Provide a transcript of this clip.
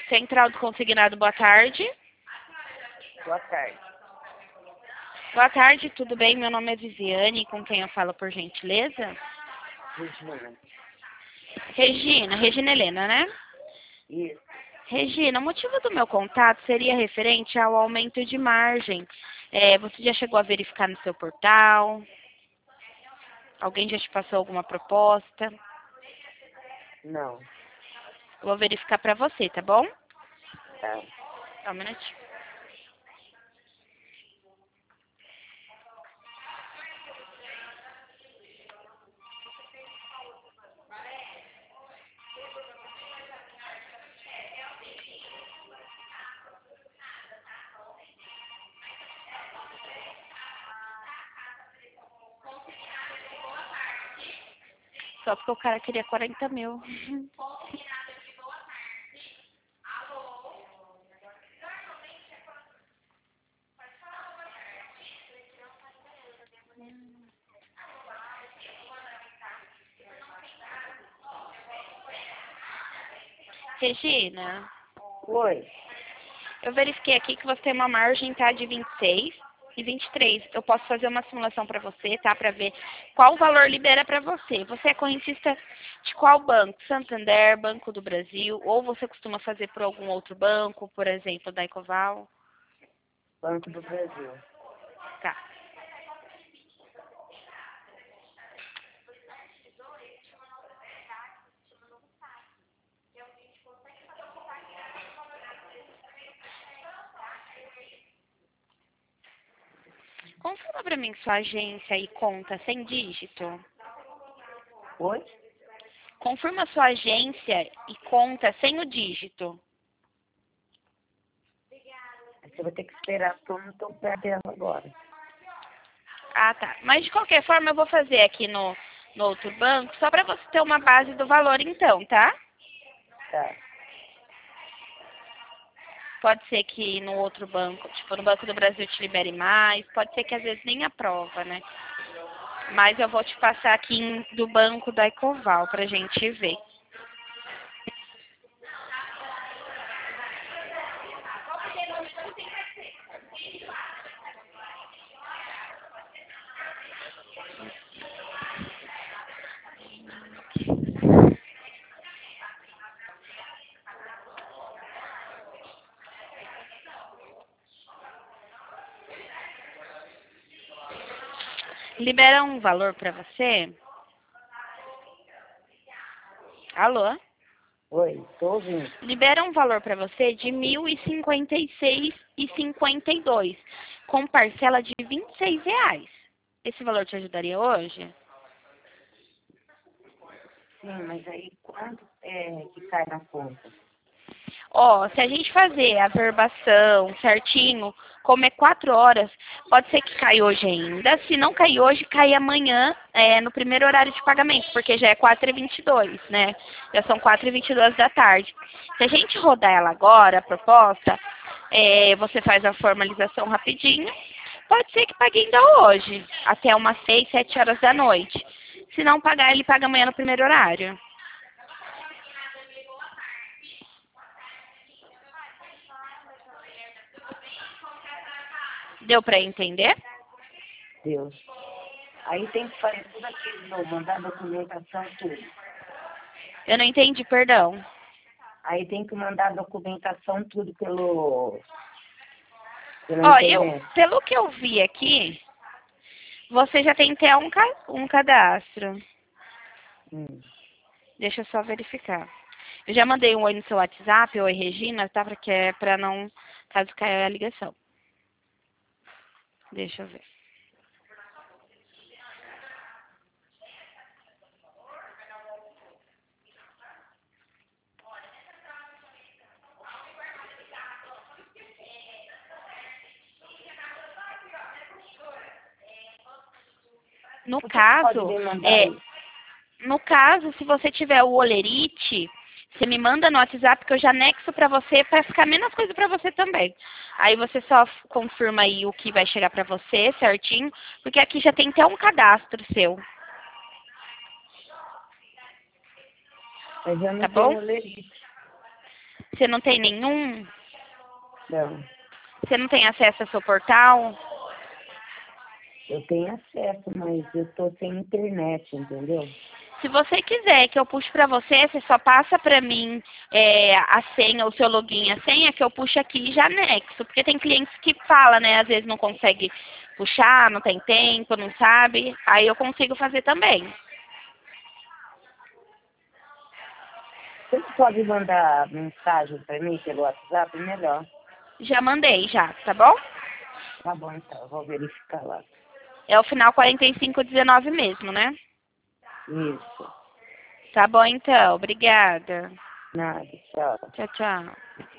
Central do Consignado, boa tarde. Boa tarde. Boa tarde, tudo bem? Meu nome é Viviane, com quem eu falo, por gentileza? Regina Helena, né? Isso. Regina, o motivo do meu contato seria referente ao aumento de margem. Você já chegou a verificar no seu portal? Alguém já te passou alguma proposta? Não. Eu vou verificar para você, tá bom? Tá. Só um minutinho. Só porque o cara queria 40 mil. Regina, Oi. eu verifiquei aqui que você tem uma margem, tá, de 26 e 23. Eu posso fazer uma simulação para você, tá, para ver qual valor libera para você. Você é correntista de qual banco? Santander, Banco do Brasil, ou você costuma fazer por algum outro banco, por exemplo, da Ecoval? Banco do Brasil. Tá. Confirma para mim sua agência e conta sem dígito. Oi? Confirma sua agência e conta sem o dígito. Você vai ter que esperar porque eu não estou perto dela agora. Ah, tá. Mas de qualquer forma eu vou fazer aqui no outro banco, só para você ter uma base do valor então, tá? Tá. Pode ser que no outro banco, tipo no Banco do Brasil te libere mais, pode ser que às vezes nem aprova, né? Mas eu vou te passar aqui do banco da Ecoval pra gente ver. Libera um valor pra você? Alô? Oi, estou ouvindo. Libera um valor para você de R$ 1.056,52, com parcela de R$ 26 reais. Esse valor te ajudaria hoje? Sim, mas aí quanto é que cai na conta? Ó, se a gente fazer a verbação certinho, como é 4 horas, pode ser que caia hoje ainda. Se não cair hoje, cai amanhã, no primeiro horário de pagamento, porque já é 4h22, né? Já são 4h22 da tarde. Se a gente rodar ela agora, a proposta, você faz a formalização rapidinho. Pode ser que pague ainda hoje, até umas 6, 7 horas da noite. Se não pagar, ele paga amanhã no primeiro horário. Deu para entender? Deus. Aí tem que fazer tudo aquilo de novo, mandar documentação, tudo. Eu não entendi, perdão. Aí tem que mandar documentação, tudo pela Ó, internet. pelo que eu vi aqui, você já tem até um cadastro. Hum. Deixa eu só verificar. Eu já mandei um oi no seu WhatsApp, oi Regina, tá? Porque é pra não, caso caia a ligação. Deixa eu ver. No Pode caso, me mandar aí. se você tiver o Olerite, você me manda no WhatsApp que eu já anexo pra você, pra ficar menos coisa pra você também. Aí você só confirma aí o que vai chegar pra você, certinho, porque aqui já tem até um cadastro seu, Mas eu tá não bom? tenho lerite. Você não tem nenhum? Não. Você não tem acesso ao seu portal? Eu tenho acesso, mas eu tô sem internet, entendeu? Se você quiser que eu puxe para você, você só passa para mim a senha, o seu login, a senha que eu puxo aqui e já anexo. Porque tem clientes que falam, né? Às vezes não consegue puxar, não tem tempo, não sabe. Aí eu consigo fazer também. Você pode mandar mensagem para mim pelo WhatsApp? Melhor. Já mandei, já, tá bom? Tá bom, então. Eu vou verificar lá. É o final 4519 mesmo, né? Isso. Tá bom, então. Obrigada. Nada. Tchau. Tchau, tchau.